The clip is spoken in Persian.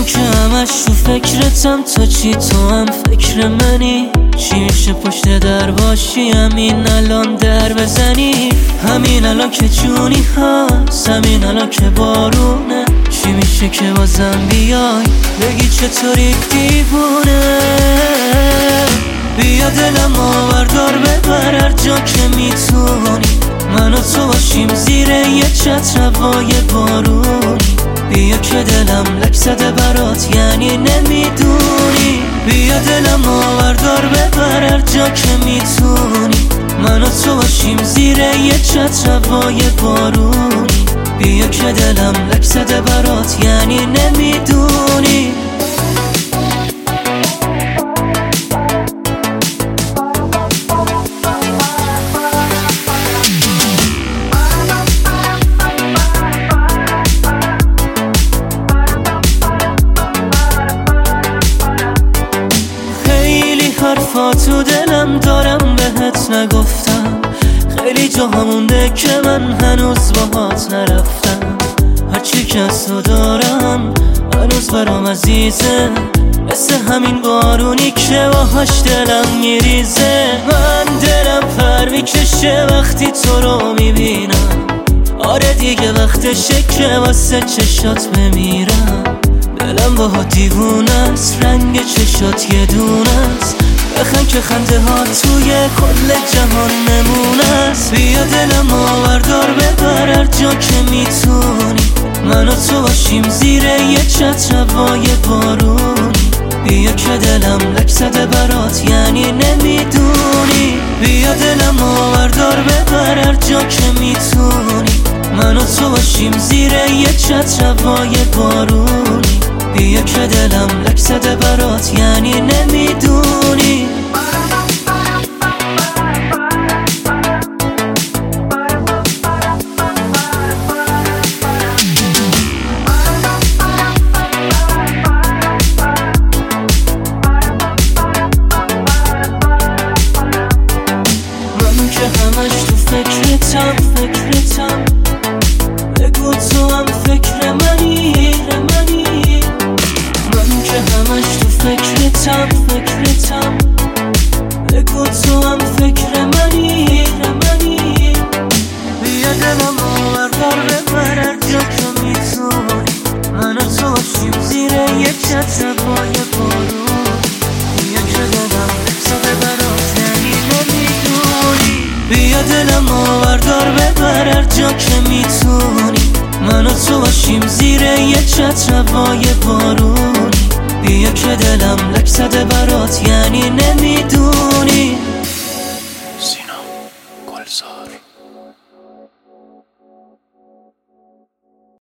من که همش تو فکرتم، تا چی تو هم فکر منی؟ چی میشه پشت در باشی همین الان در بزنی؟ همین الان که جونی هست، همین الان که بارونه، چی میشه که بازم بیای بگی چطوری دیوونه؟ بیا دلم آوردار ببر هر جا که میتونی، من و تو باشیم زیر یه چتر هوای بارونی. بیا که دلم لک زده برات یعنی نمیدونی، بیا دلم آوردار ببر هر جا که میتونی، من و تو باشیم زیر یه چتر هوای بارونی. بیا که دلم لک زده برات یعنی نمیدونی. حرفا تو دلم دارم بهت نگفتم، خیلی جا مونده که من هنوز باهات نرفتم. هرچی که از تو دارم هنوز برام عزیزه، مثل همین بارونی که باهاش دلم میریزه. من دلم پر میکشه وقتی تو رو میبینم، آره دیگه وقتشه که واسه چشات بمیرم. دلم باها دیوونه است، رنگ چشات یه دونه است، بخند که خنده ها توی کل جهان نمونه است. بیا دلم آوردار ببر هر جا که میتونی، من و تو باشیم زیر یه چتر هوای بارونی. بیا که دلم لک زده برات یعنی نمیدونی، بیا دلم آوردار ببر هر جا که میتونی، من و تو باشیم زیر یه چتر هوای بارونی. بیا که دلم لک زده برات یعنی نمیدونی. من که همش تو فکرتم بگو تو هم فکر منی. من که همش تو فکرتم بگو تو هم فکر منی. بیا دلم آوردار ببر هر جا که میتونی، من و تو باشیم زیر یه چتر هوای بارون. بیا که دلم لک زده برات یعنی نمیدونی، بیا دلم آوردار ببر هر جا که میتونی، من و تو باشیم زیر یه چتر هوای بارونی. بیا که دلم لک زده برات یعنی نمیدونی. سینا گلزار.